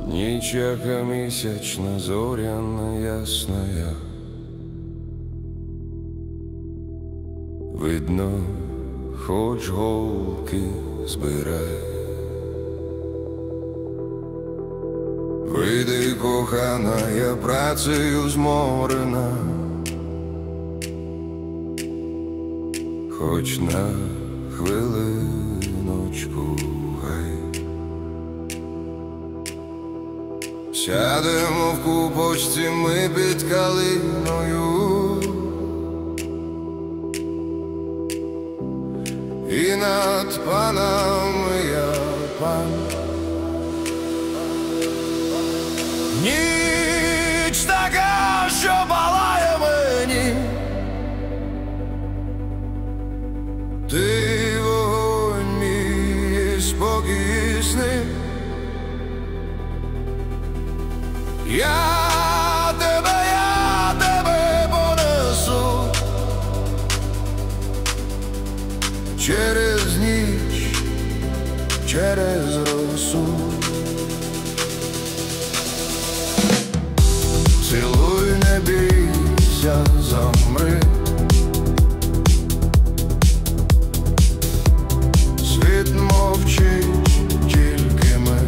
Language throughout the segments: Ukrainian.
Ніч, яка місячна, зоряна, ясная. Видно, хоч голки збирай. Вийди, кохана, я працею зморена, хоч на хвилиночку гай. Сядемо в купочці ми під калиною, і над панами я пан. Ніч така, що палає мені, ти вогонь мій спокійний. Я тебе понесу через ніч, через росу. Цілуй, не бійся, замри. Світ мовчить, тільки ми.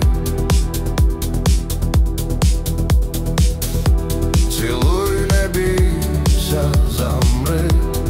Цілуй, не бійся, замри.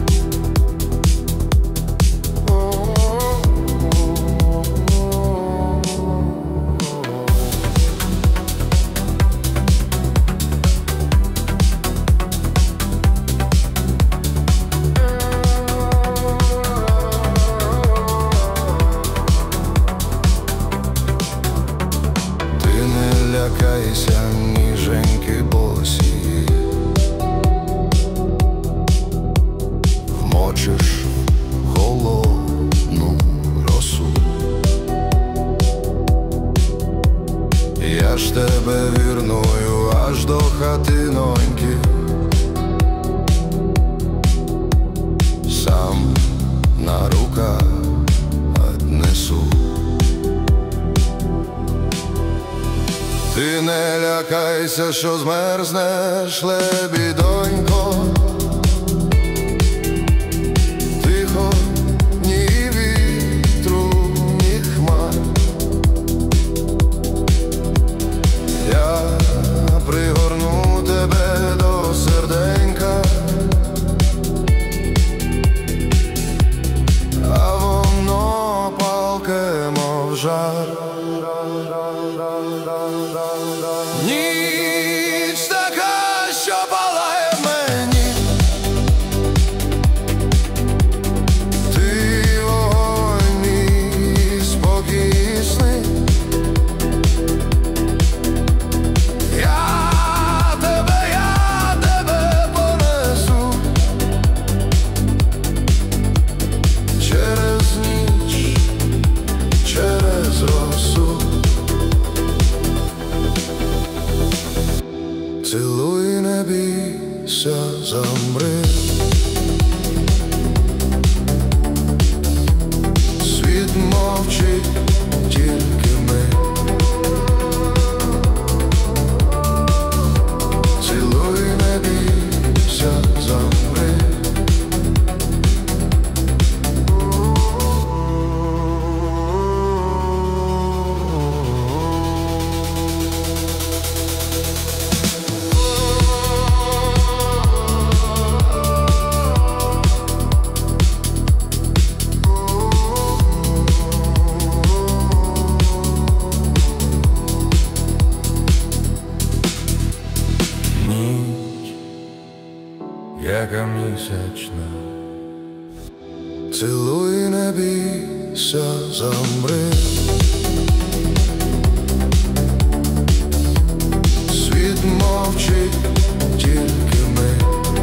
Лякайся, ніженьки босі, вмочиш холодну росу. Я ж тебе вірную аж до хатиноньки, сам на руках однесу. Ти не лякайся, що змерзнеш, лебідонько. Тихо, ні вітру, ні хмар. Я пригорну тебе до серденька, а воно палке, мов жар. Ніч така, що палає мені, ти вогонь мій спокійний. Я тебе понесу через ніч, через росу. Цілуй, не бійся, замри. Світ мовчить, тільки ми. Цілуй, не бійся, замри. Яка місячна, цілуй, не бійся, замри. Світ мовчить, тільки ми.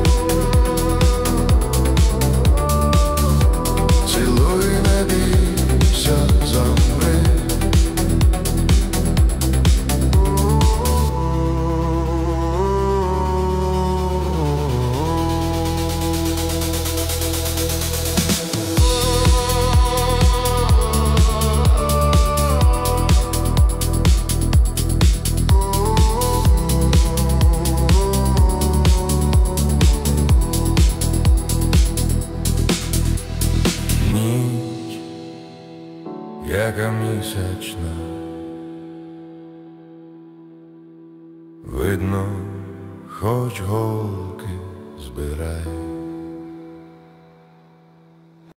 Цілуй, не бійся, замри. місячна. Видно, хоч голки збирай.